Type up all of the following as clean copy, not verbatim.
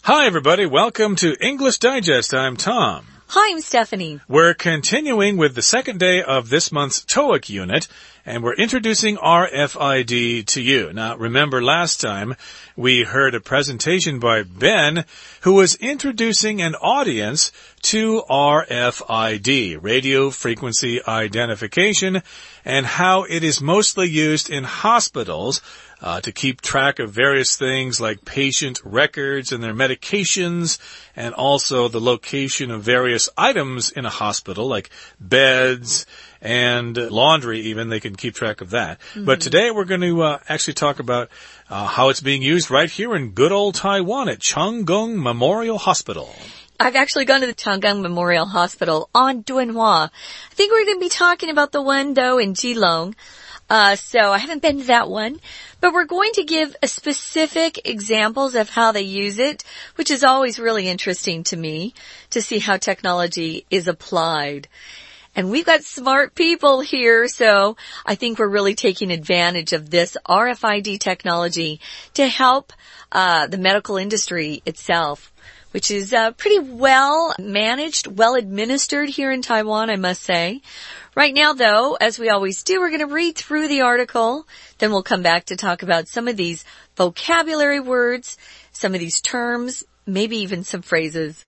Hi, everybody. Welcome to English Digest. I'm Tom. Hi, I'm Stephanie. We're continuing with the second day of this month's TOEIC unit, and we're introducing RFID to you. Now, remember last time we heard a presentation by Ben, who was introducing an audience to RFID, radio frequency identification, and how it is mostly used in hospitals to keep track of various things like patient records and their medications, and also the location of various items in a hospital like beds and laundry even. They can keep track of that. But today we're going to actually talk about how it's being used right here in good old Taiwan at Changgung Memorial Hospital. I've actually gone to the Changgung Memorial Hospital on Dunhua. I think we're going to be talking about the one, though, in Keelung. So I haven't been to that one, but we're going to give specific examples of how they use it, which is always really interesting to me to see how technology is applied. And we've got smart people here, so I think we're really taking advantage of this RFID technology to help the medical industry itself, which is pretty well managed, well administered here in Taiwan, I must say. Right now, though, as we always do, we're going to read through the article. Then we'll come back to talk about some of these vocabulary words, some of these terms, maybe even some phrases.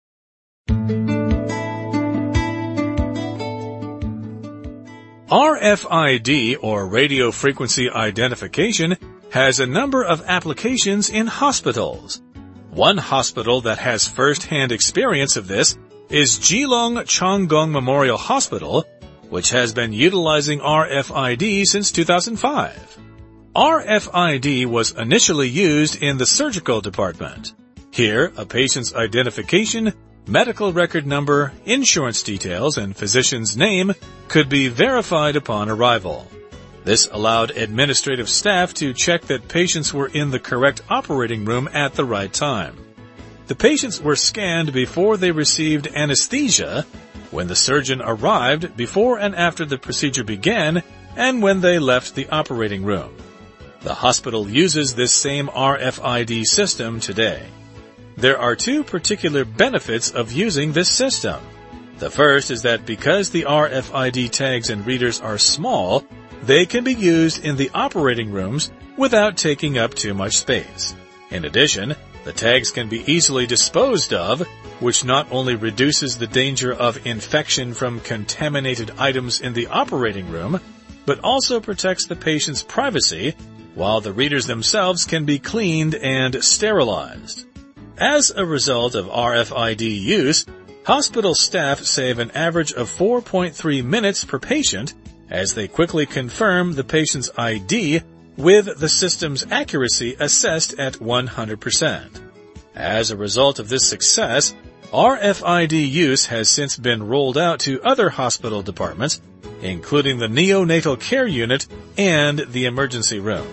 RFID, or radio frequency identification, has a number of applications in hospitals. One hospital that has first-hand experience of this is Keelung Changgung Memorial Hospital, which has been utilizing RFID since 2005. RFID was initially used in the surgical department. Here, a patient's identification, medical record number, insurance details, and physician's name could be verified upon arrival. This allowed administrative staff to check that patients were in the correct operating room at the right time. The patients were scanned before they received anesthesia, when the surgeon arrived, before and after the procedure began, and when they left the operating room. The hospital uses this same RFID system today. There are two particular benefits of using this system. The first is that because the RFID tags and readers are small, they can be used in the operating rooms without taking up too much space. In addition, the tags can be easily disposed of, which not only reduces the danger of infection from contaminated items in the operating room, but also protects the patient's privacy, while the readers themselves can be cleaned and sterilized. As a result of RFID use, hospital staff save an average of 4.3 minutes per patient as they quickly confirm the patient's ID with the system's accuracy assessed at 100%. As a result of this success, RFID use has since been rolled out to other hospital departments, including the neonatal care unit and the emergency room.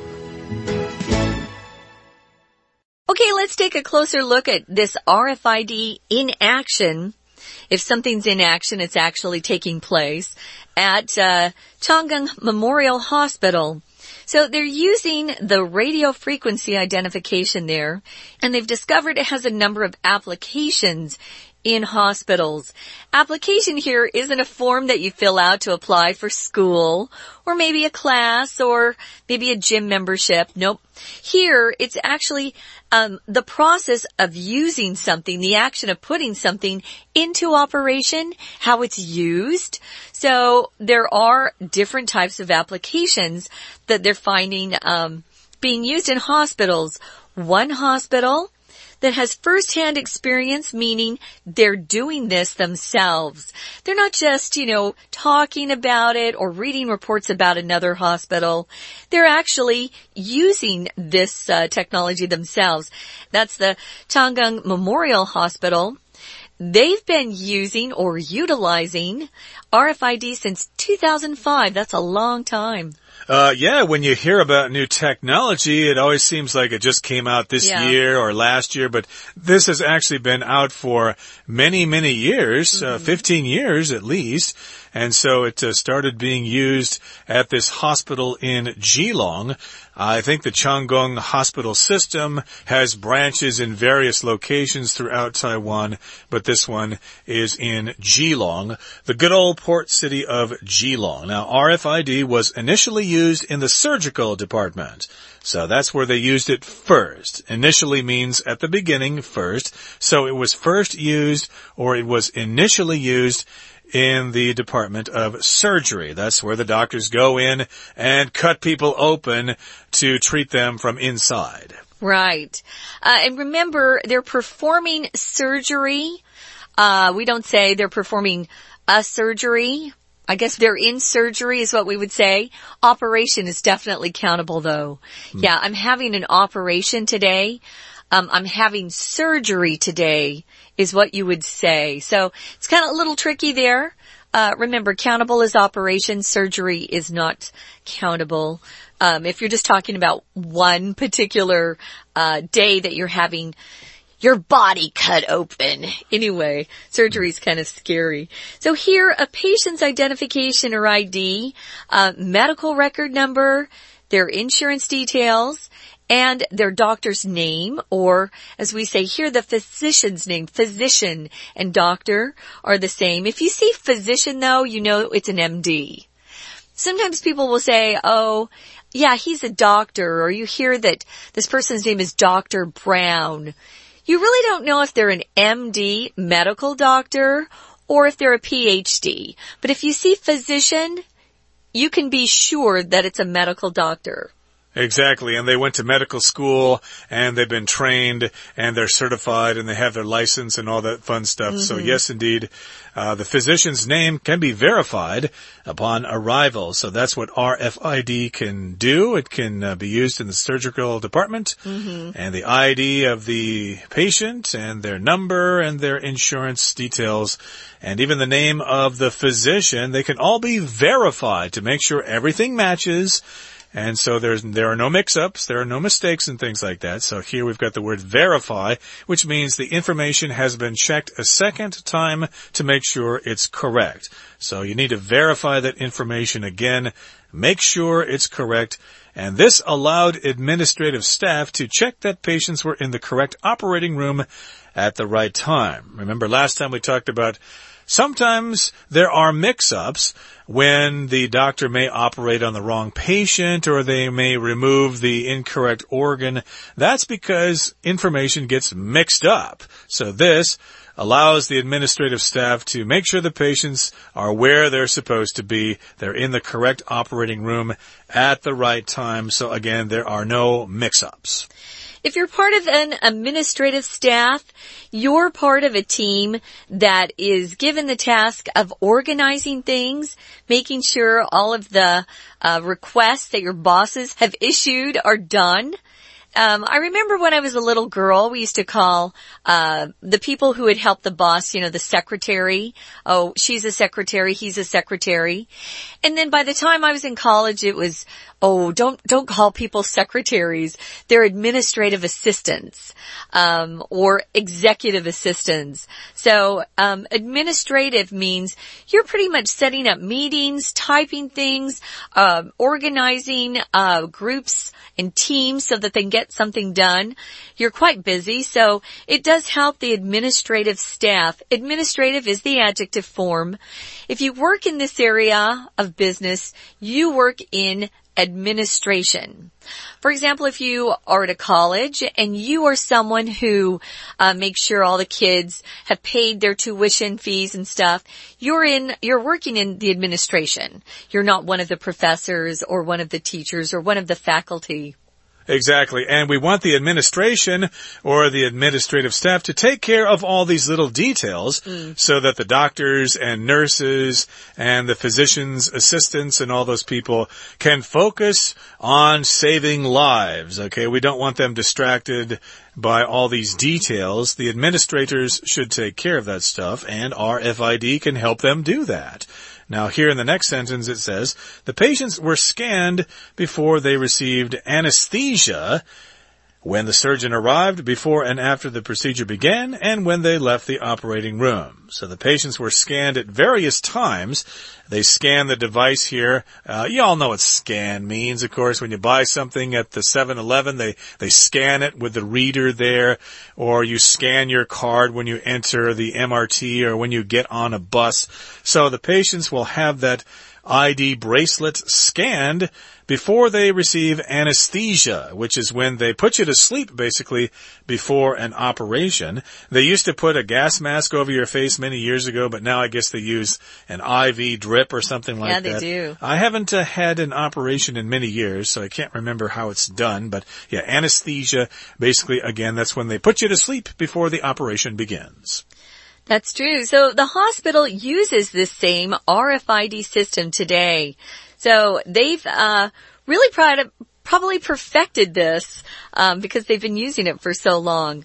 Okay, let's take a closer look at this RFID in action. If something's in action, it's actually taking place at Changgung Memorial Hospital. So they're using the radio frequency identification there, and they've discovered it has a number of applications in hospitals. Application here isn't a form that you fill out to apply for school, or maybe a class, or maybe a gym membership. Nope. Here, it's actually the process of using something, the action of putting something into operation, how it's used. So there are different types of applications that they're finding being used in hospitals. One hospital that has first-hand experience, meaning they're doing this themselves. They're not just, talking about it or reading reports about another hospital. They're actually using this technology themselves. That's the Changgung Memorial Hospital. They've been using or utilizing RFID since 2005. That's a long time. Yeah, when you hear about new technology, it always seems like it just came out this year or last year, but this has actually been out for many, many years, 15 years at least. And so it started being used at this hospital in Geelong. I think the Changgung hospital system has branches in various locations throughout Taiwan, but this one is in Geelong, the good old port city of Geelong. Now, RFID was initially used in the surgical department. So that's where they used it first. Initially means at the beginning first. So it was first used, or it was initially used in the department of surgery. That's where the doctors go in and cut people open to treat them from inside. Right. And remember, they're performing surgery. We don't say they're performing a surgery. I guess they're in surgery is what we would say. Operation is definitely countable, though. Yeah, I'm having an operation today. I'm having surgery today is what you would say. So it's kind of a little tricky there. Remember, countable is operation. Surgery is not countable. If you're just talking about one particular day that you're having your body cut open. Anyway, surgery is kind of scary. So here, a patient's identification or ID, medical record number, their insurance details, and their doctor's name, or as we say here, the physician's name. Physician and doctor are the same. If you see physician, though, you know it's an MD. Sometimes people will say, oh, yeah, he's a doctor, or you hear that this person's name is Dr. Brown. You really don't know if they're an MD, medical doctor, or if they're a PhD. But if you see physician, you can be sure that it's a medical doctor. Exactly, and they went to medical school, and they've been trained, and they're certified, and they have their license and all that fun stuff. So yes, indeed, the physician's name can be verified upon arrival. So that's what RFID can do. It can be used in the surgical department, and the ID of the patient, and their number, and their insurance details, and even the name of the physician, they can all be verified to make sure everything matches. And so there are no mix-ups, there are no mistakes and things like that. So here we've got the word verify, which means the information has been checked a second time to make sure it's correct. So you need to verify that information again, make sure it's correct. And this allowed administrative staff to check that patients were in the correct operating room at the right time. Remember last time we talked about sometimes there are mix-ups when the doctor may operate on the wrong patient or they may remove the incorrect organ. That's because information gets mixed up. So this allows the administrative staff to make sure the patients are where they're supposed to be. They're in the correct operating room at the right time. So again, there are no mix-ups. If you're part of an administrative staff, you're part of a team that is given the task of organizing things, making sure all of the requests that your bosses have issued are done. I remember when I was a little girl, we used to call the people who would help the boss, the secretary. Oh, she's a secretary, he's a secretary. And then by the time I was in college, it was, oh, don't call people secretaries. They're administrative assistants, or executive assistants. So, administrative means you're pretty much setting up meetings, typing things, organizing, groups and teams so that they can get something done. You're quite busy, so it does help the administrative staff. Administrative is the adjective form. If you work in this area of business, you work in administration. For example, if you are at a college and you are someone who makes sure all the kids have paid their tuition fees and stuff, you're working in the administration. You're not one of the professors or one of the teachers or one of the faculty. Exactly. And we want the administration or the administrative staff to take care of all these little details so that the doctors and nurses and the physicians' assistants and all those people can focus on saving lives. Okay. We don't want them distracted by all these details. The administrators should take care of that stuff, and RFID can help them do that. Now, here in the next sentence it says, the patients were scanned before they received anesthesia, when the surgeon arrived, before and after the procedure began, and when they left the operating room. So the patients were scanned at various times. They scan the device here. You all know what scan means, of course. When you buy something at the 7-Eleven, they scan it with the reader there, or you scan your card when you enter the MRT or when you get on a bus. So the patients will have that ID bracelet scanned before they receive anesthesia, which is when they put you to sleep, basically, before an operation. They used to put a gas mask over your face many years ago, but now I guess they use an IV drip or something like that. Yeah, they do. I haven't had an operation in many years, so I can't remember how it's done, but yeah, anesthesia, basically, again, that's when they put you to sleep before the operation begins. That's true. So the hospital uses this same RFID system today. So they've really probably perfected this because they've been using it for so long.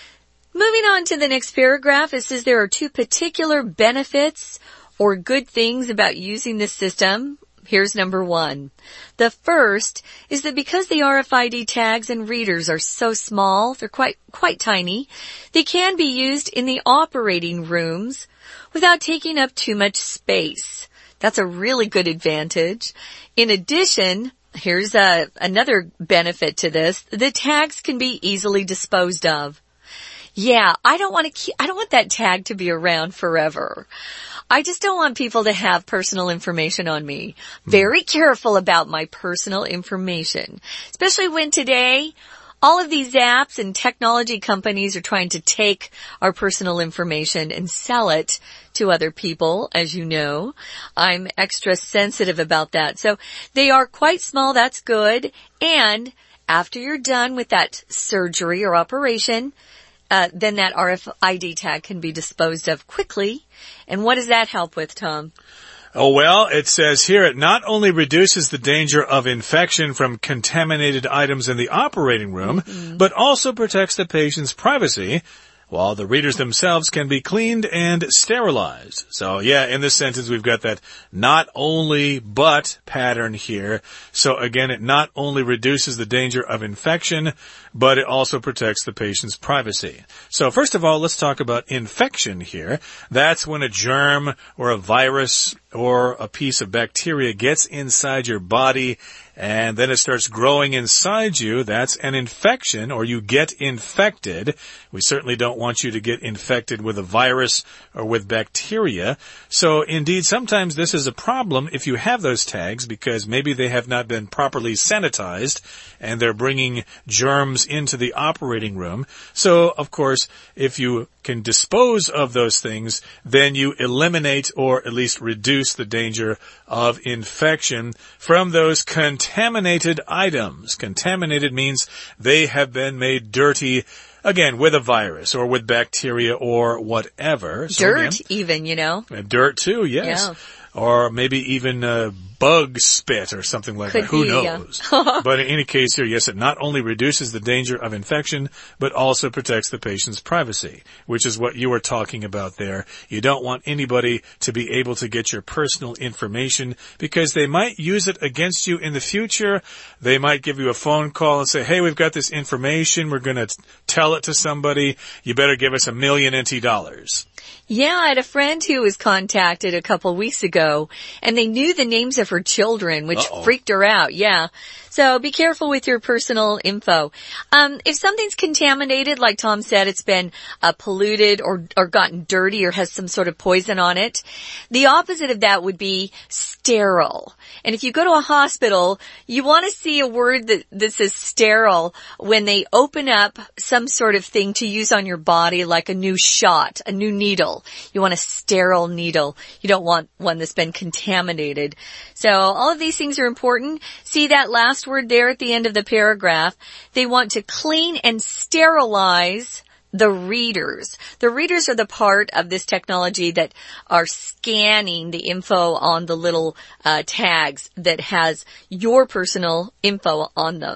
Moving on to the next paragraph, it says there are two particular benefits or good things about using this system. Here's number one. The first is that because the RFID tags and readers are so small, they're quite tiny, they can be used in the operating rooms without taking up too much space. That's a really good advantage. In addition, here's another benefit to this. The tags can be easily disposed of. Yeah, I don't want that tag to be around forever. I just don't want people to have personal information on me. Very careful about my personal information, especially when today all of these apps and technology companies are trying to take our personal information and sell it to other people, as you know. I'm extra sensitive about that. So they are quite small, that's good. And after you're done with that surgery or operation, then that RFID tag can be disposed of quickly. And what does that help with, Tom? Oh, well, it says here it not only reduces the danger of infection from contaminated items in the operating room, but also protects the patient's privacy, while the readers themselves can be cleaned and sterilized. So, yeah, in this sentence, we've got that not only but pattern here. So, again, it not only reduces the danger of infection, but it also protects the patient's privacy. So, first of all, let's talk about infection here. That's when a germ or a virus or a piece of bacteria gets inside your body and then it starts growing inside you. That's an infection, or you get infected. We certainly don't want you to get infected with a virus or with bacteria. So indeed, sometimes this is a problem if you have those tags because maybe they have not been properly sanitized and they're bringing germs into the operating room. So, of course, if you can dispose of those things, then you eliminate or at least reduce the danger of infection from those contaminated items. Contaminated means they have been made dirty, again, with a virus or with bacteria or whatever. So Dirt, again, even, you know. Dirt too, yes. Yeah. Or maybe even bug spit or something like Could that. Who be, knows? yeah. But in any case here, yes, it not only reduces the danger of infection, but also protects the patient's privacy, which is what you were talking about there. You don't want anybody to be able to get your personal information because they might use it against you in the future. They might give you a phone call and say, hey, we've got this information. We're going to tell it to somebody. You better give us $1 million NT dollars. Yeah, I had a friend who was contacted a couple weeks ago, and they knew the names of her children, which freaked her out. Yeah. So be careful with your personal info. If something's contaminated, like Tom said, it's been polluted or gotten dirty or has some sort of poison on it, the opposite of that would be sterile. And if you go to a hospital, you want to see a word that says sterile when they open up some sort of thing to use on your body, like a new shot, a new needle. You want a sterile needle. You don't want one that's been contaminated. So all of these things are important. See that last word there at the end of the paragraph. They want to clean and sterilize the readers. The readers are the part of this technology that are scanning the info on the little tags that has your personal info on them.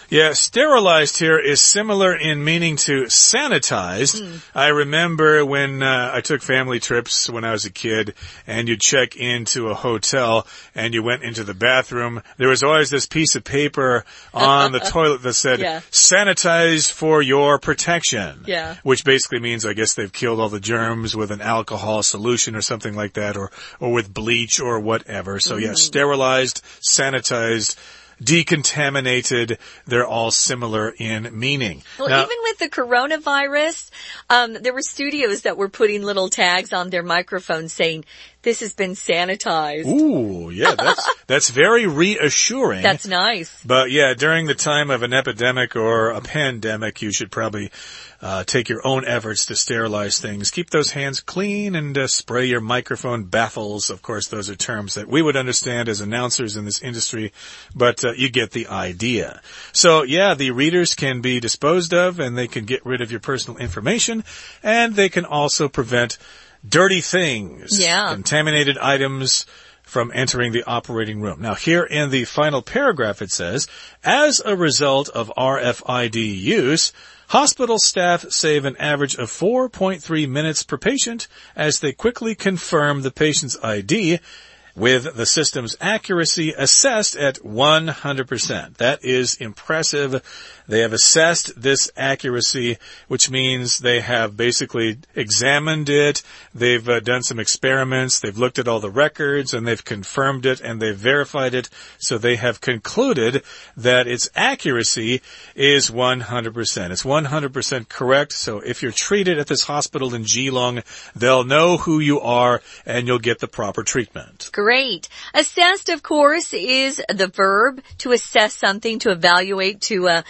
Yeah, sterilized here is similar in meaning to sanitized. I remember when I took family trips when I was a kid, and you'd check into a hotel and you went into the bathroom. There was always this piece of paper on the toilet that said, sanitized for your protection. Yeah. Which basically means, I guess, they've killed all the germs with an alcohol solution or something like that, or with bleach or whatever. So yeah, sterilized, sanitized, decontaminated, they're all similar in meaning. Well, now, even with the coronavirus, there were studios that were putting little tags on their microphones saying, this has been sanitized. Ooh, yeah, that's very reassuring. That's nice. But yeah, during the time of an epidemic or a pandemic, you should probably take your own efforts to sterilize things. Keep those hands clean and spray your microphone baffles. Of course, those are terms that we would understand as announcers in this industry, but you get the idea. So yeah, the readers can be disposed of, and they can get rid of your personal information, and they can also prevent dirty things, contaminated items from entering the operating room. Now, here in the final paragraph, it says, as a result of RFID use, hospital staff save an average of 4.3 minutes per patient as they quickly confirm the patient's ID, with the system's accuracy assessed at 100%. That is impressive. They have assessed this accuracy, which means they have basically examined it. They've done some experiments. They've looked at all the records, and they've confirmed it, and they've verified it. So they have concluded that its accuracy is 100%. It's 100% correct. So if you're treated at this hospital in Geelong, they'll know who you are, and you'll get the proper treatment. Great. Assessed, of course, is the verb to assess something, to evaluate, to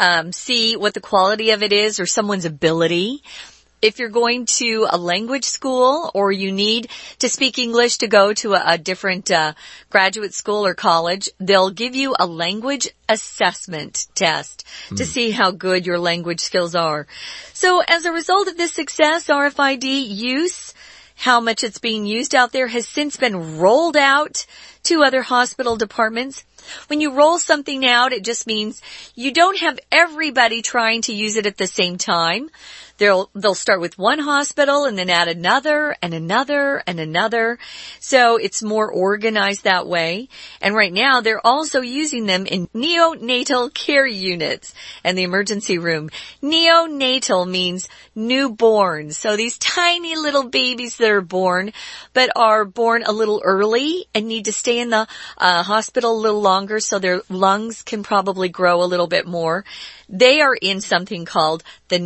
see what the quality of it is or someone's ability. If you're going to a language school or you need to speak English to go to a different graduate school or college, they'll give you a language assessment test to see how good your language skills are. So as a result of this success, RFID use, how much it's being used out there, has since been rolled out to other hospital departments. When you roll something out, it just means you don't have everybody trying to use it at the same time. They'll start with one hospital and then add another and another and another. So it's more organized that way. And right now they're also using them in neonatal care units and the emergency room. Neonatal means newborn. So these tiny little babies that are born, but are born a little early and need to stay in the hospital a little longer so their lungs can probably grow a little bit more. They are in something called the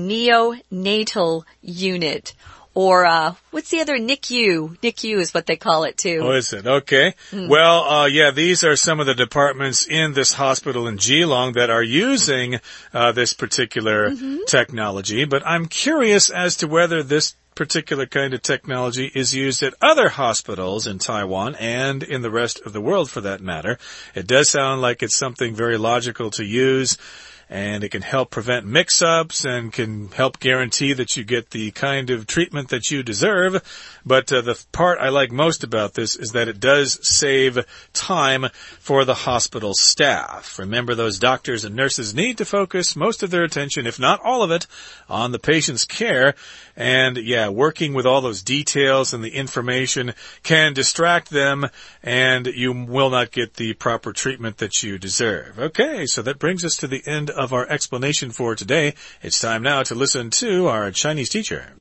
neonatal unit. Or, what's the other? NICU. NICU is what they call it too. Oh, is it? Okay. Well, yeah, these are some of the departments in this hospital in Geelong that are using this particular technology. But I'm curious as to whether this particular kind of technology is used at other hospitals in Taiwan and in the rest of the world for that matter. It does sound like it's something very logical to use, and it can help prevent mix-ups and can help guarantee that you get the kind of treatment that you deserve. But the part I like most about this is that it does save time for the hospital staff. Remember, those doctors and nurses need to focus most of their attention, if not all of it, on the patient's care. And yeah, working with all those details and the information can distract them, and you will not get the proper treatment that you deserve. Okay, so that brings us to the end of our explanation for today. It's time now to listen to our Chinese teacher.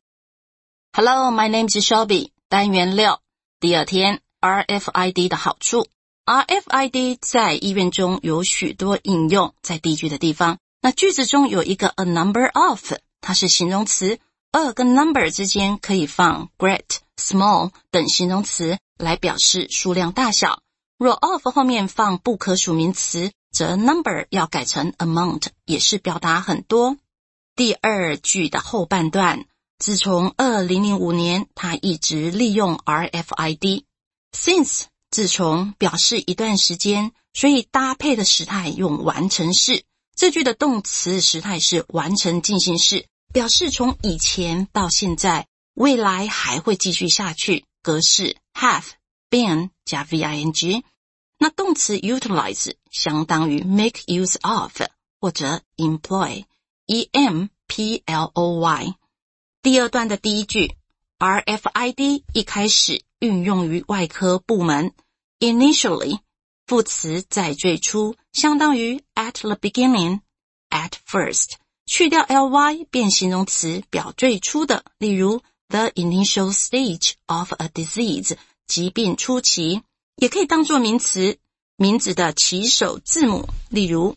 Hello, my name is Shelby. 单元6，第二天 RFID 的好处。RFID 在医院中有许多应用，在第一句的地方。那句子中有一个 a number of， 它是形容词。2跟 number 之间可以放 great、small 等形容词来表示数量大小。若 of 后面放不可数名词，则 number 要改成 amount， 也是表达很多。第二句的后半段，自从2005年，他一直利用 RFID。Since 自从表示一段时间，所以搭配的时态用完成式。这句的动词时态是完成进行式，表示从以前到现在，未来还会继续下去，格式 have been 加 VING。那动词 utilize 相当于 make use of， 或者 employ E-M-P-L-O-Y。 第二段的第一句 RFID 一开始运用于外科部门， initially 副词在最初，相当于 at the beginning at first， 去掉 ly 变形容词表最初的，例如 the initial stage of a disease 疾病初期，也可以当作名词，名字的起首字母，例如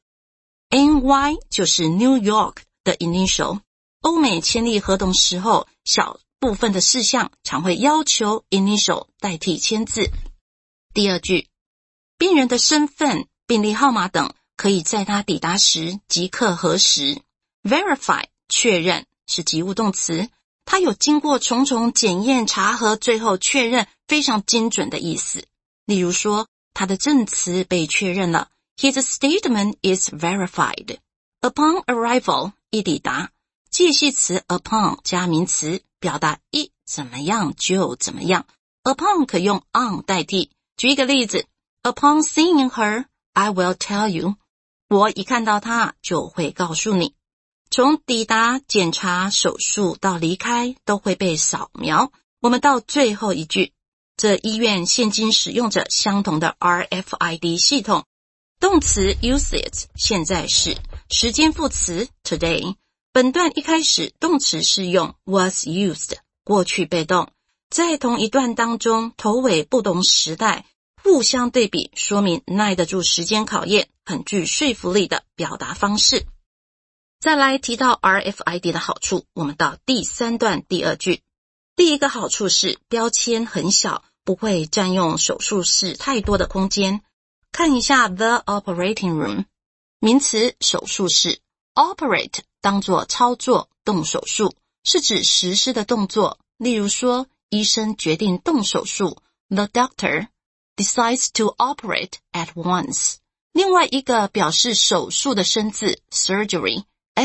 NY 就是 New York 的 initial。 欧美签立合同时候，小部分的事项常会要求 initial 代替签字。第二句，病人的身份、病历号码等可以在他抵达时即刻核实。 Verify 确认是及物动词，它有经过重重检验查核最后确认，非常精准的意思。例如说，他的证词被确认了， His statement is verified。 Upon arrival 一抵达，介系词 upon 加名词，表达一怎么样就怎么样， upon 可用 on 代替。举一个例子， Upon seeing her, I will tell you。 我一看到她就会告诉你。从抵达、检查、手术到离开都会被扫描。我们到最后一句，这医院现今使用着相同的 RFID 系统。动词 uses 现在式，时间副词 today。 本段一开始动词是用 was used 过去被动，在同一段当中头尾不同时代互相对比，说明耐得住时间考验，很具说服力的表达方式。再来提到 RFID 的好处，我们到第三段第二句。第一个好处是标签很小，不会占用手术室太多的空间。看一下 the operating room， 名词手术室， operate 当作操作动手术，是指实施的动作。例如说，医生决定动手术， The doctor decides to operate at once。 另外一个表示手术的生字 surgery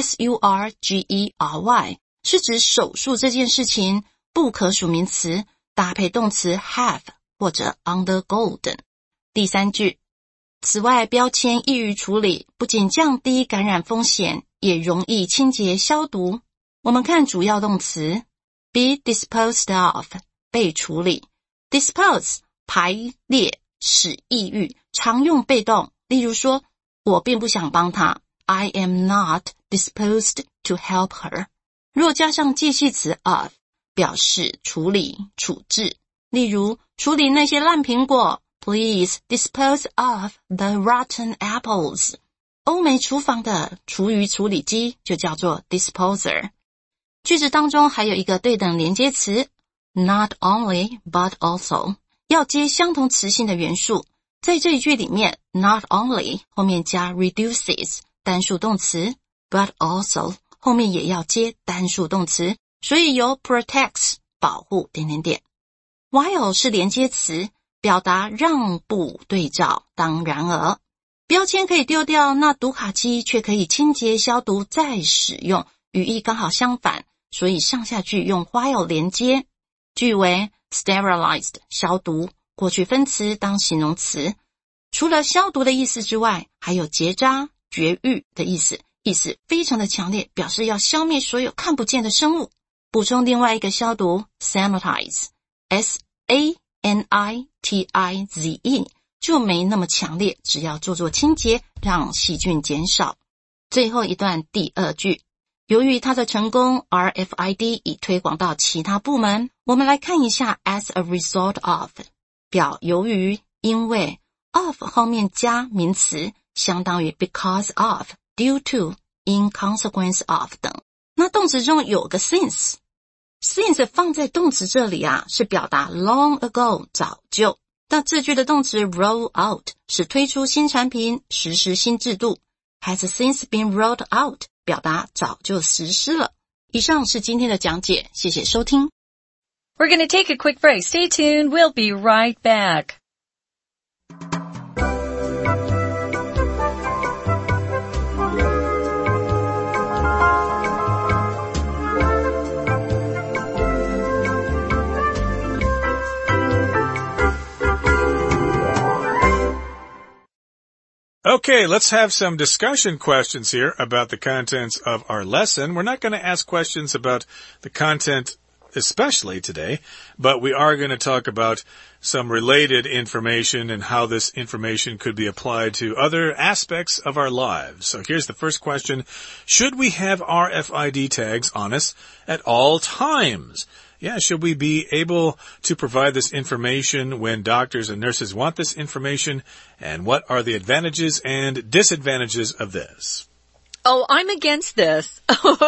S-U-R-G-E-R-Y 是指手术这件事情，不可数名词，搭配动词 have 或者 undergo等。第三句，此外标签易于处理，不仅降低感染风险，也容易清洁消毒。我们看主要动词 be disposed of 被处理， dispose 排列使意喻，常用被动。例如说，我并不想帮他， I am not disposed to help her。 若加上介系词 of 表示处理处置，例如处理那些烂苹果， Please dispose of the rotten apples。 欧美厨房的厨余处理机就叫做 disposer。 句子当中还有一个对等连接词 not only but also， 要接相同词性的元素。在这一句里面 not only 后面加 reduces 单数动词， but also 后面也要接单数动词，所以有 protects 保护……。while 是连接词，表达让步对照。当然而，标签可以丢掉，那读卡机却可以清洁消毒再使用，语义刚好相反，所以上下句用 while 连接。句为 sterilized 消毒，过去分词当形容词。除了消毒的意思之外，还有结扎、绝育的意思，意思非常的强烈，表示要消灭所有看不见的生物。补充另外一个消毒 sanitize S-A-N-I-T-I-Z-E 就没那么强烈，只要做清洁，让细菌减少。最后一段第二句，由于它的成功， RFID 已推广到其他部门。我们来看一下 as a result of， 表由于因为， of 后面加名词，相当于 because of due to in consequence of 等。那动词中有个 since 放在动词这里啊，是表达 long ago 早就。那这句的动词 roll out 是推出新产品，实施新制度。has since been rolled out 表达早就实施了。以上是今天的讲解，谢谢收听。 We're going to take a quick break. Stay tuned. We'll be right back. Okay, let's have some discussion questions here about the contents of our lesson. We're not going to ask questions about the content especially today, but we are going to talk about some related information and how this information could be applied to other aspects of our lives. So here's the first question. Should we have RFID tags on us at all times? Yeah, should we be able to provide this information when doctors and nurses want this information? And what are the advantages and disadvantages of this? Oh, I'm against this.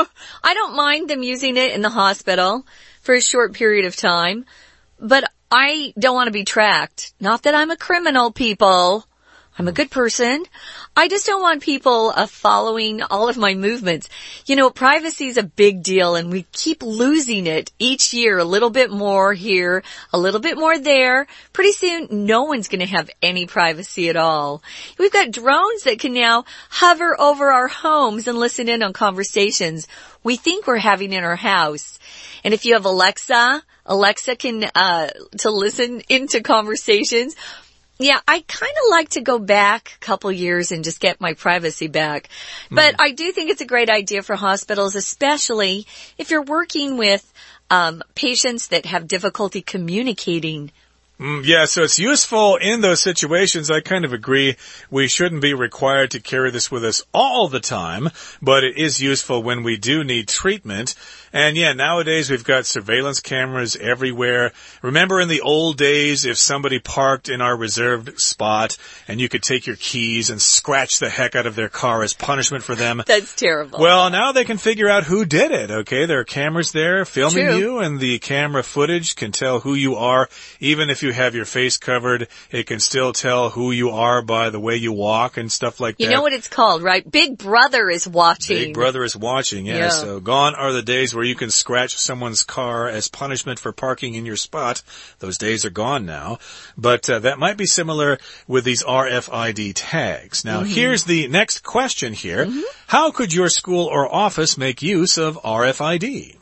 I don't mind them using it in the hospital for a short period of time, but I don't want to be tracked. Not that I'm a criminal, people. I'm a good person. I just don't want people following all of my movements. You know, privacy is a big deal, and we keep losing it each year. A little bit more here, a little bit more there. Pretty soon, no one's going to have any privacy at all. We've got drones that can now hover over our homes and listen in on conversations we think we're having in our house. And if you have Alexa can to listen into conversations. Yeah, I kind of like to go back a couple years and just get my privacy back. But I do think it's a great idea for hospitals, especially if you're working with patients that have difficulty communicating. Yeah, so it's useful in those situations. I kind of agree. We shouldn't be required to carry this with us all the time, but it is useful when we do need treatment. And yeah, nowadays we've got surveillance cameras everywhere. Remember in the old days, if somebody parked in our reserved spot and you could take your keys and scratch the heck out of their car as punishment for them. That's terrible. Well, now they can figure out who did it, okay? There are cameras there filming True. you, and the camera footage can tell who you are. Even if you have your face covered, it can still tell who you are by the way you walk and stuff like that. You know what it's called, right? Big Brother is watching. Big Brother is watching, yeah. So gone are the days where you can scratch someone's car as punishment for parking in your spot. Those days are gone now. But that might be similar with these RFID tags. Now, here's the next question here. How could your school or office make use of RFID?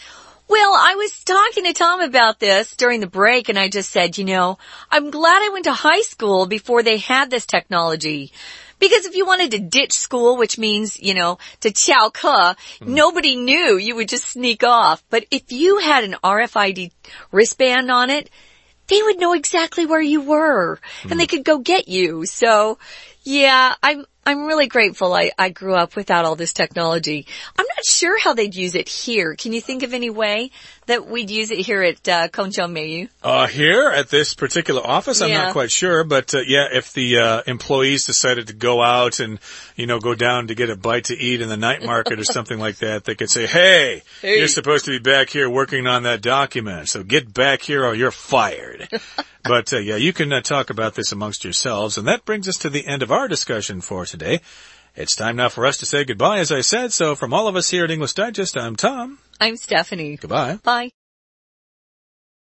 Well, I was talking to Tom about this during the break, and I just said, you know, I'm glad I went to high school before they had this technology. Because if you wanted to ditch school, which means, you know, to 翘课, nobody knew. You would just sneak off. But if you had an RFID wristband on it, they would know exactly where you were, and they could go get you. So, yeah, I'm really grateful I grew up without all this technology. I'm not sure how they'd use it here. Can you think of any way that we'd use it here at Kongjiao Meiyu? Here at this particular office, I'm not quite sure, but yeah, if the employees decided to go out and, you know, go down to get a bite to eat in the night market or something like that, they could say, hey, you're supposed to be back here working on that document, so get back here or you're fired. But yeah, you can talk about this amongst yourselves, and that brings us to the end of our discussion for today. It's time now for us to say goodbye, as I said. So from all of us here at English Digest, I'm Tom. I'm Stephanie. Goodbye. Bye.